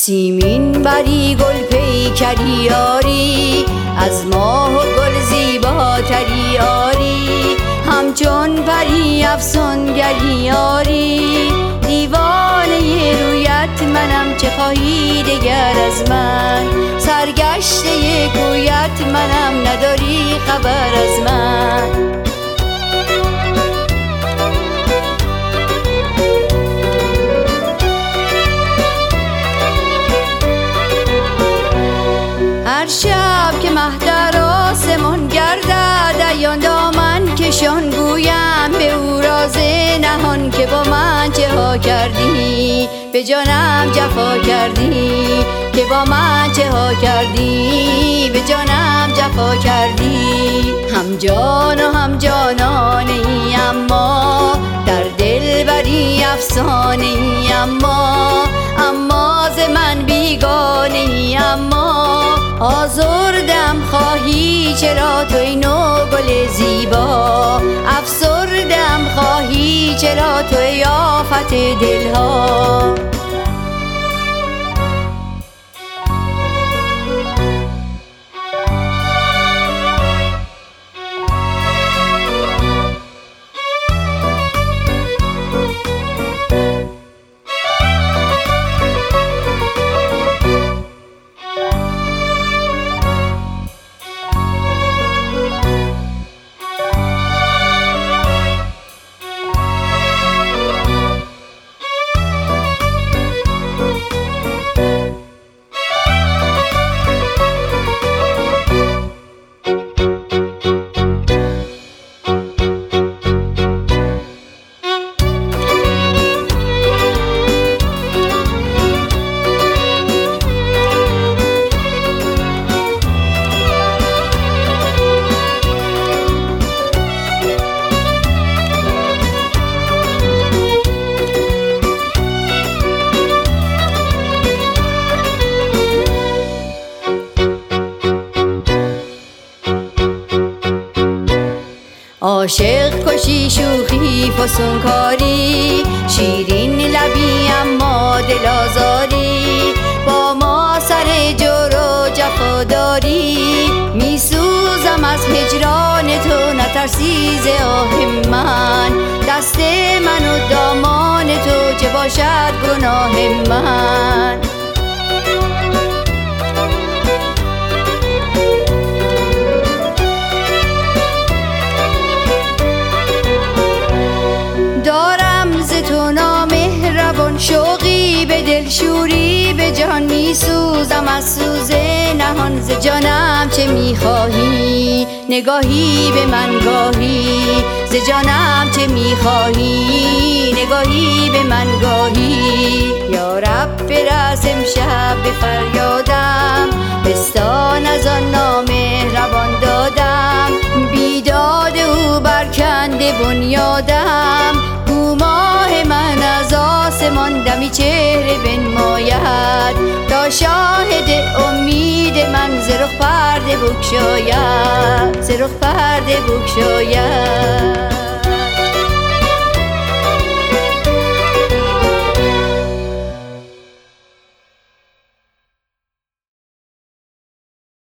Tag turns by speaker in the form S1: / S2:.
S1: سیمین بری گل پیکری آری، از ماه و گل زیباتری آری، همچون پری افسونگری آری. دیوانه رویت منم، چه خواهی دگر از من؟ سرگشته کویت منم، نداری خبر از من. هر شب که مه در آسمان گردد، عیان دامن کشان گویم به او راز نهان که با من چه ها کردی، به جانم جفا کردی، که با من چه ها کردی، به جانم جفا کردی. هم جان و هم جانانه ای، اما در دل بری افسانه ای، اما ز من بیگانه ای. اما آزردم خواهی چرا توی نو گل زیبا، افسردم خواهی چرا توی آفت دلها. عاشق کشی شوخی فسونکاری، شیرین لبی اما دل آزاری، با ما سر جور و جفا داری. می سوزم از هجران تو، نترسی ز آه من، دست من و دامان تو چه باشد گناه من. شوقی به دل، شوری به جان، می سوزم از سوز نهان. ز جانم چه می خواهی؟ نگاهی به من گاهی، ز جانم چه می خواهی؟ نگاهی به من گاهی. یا رب برس امشب به فریادم، بستان از آن نامهربان دادم، بیداد او برکنده بنیادم. ماه من از آسمان دمی چهره بنماید، تا شاهد امید من ز رخ پرده بگشاید، ز رخ پرده بگشاید.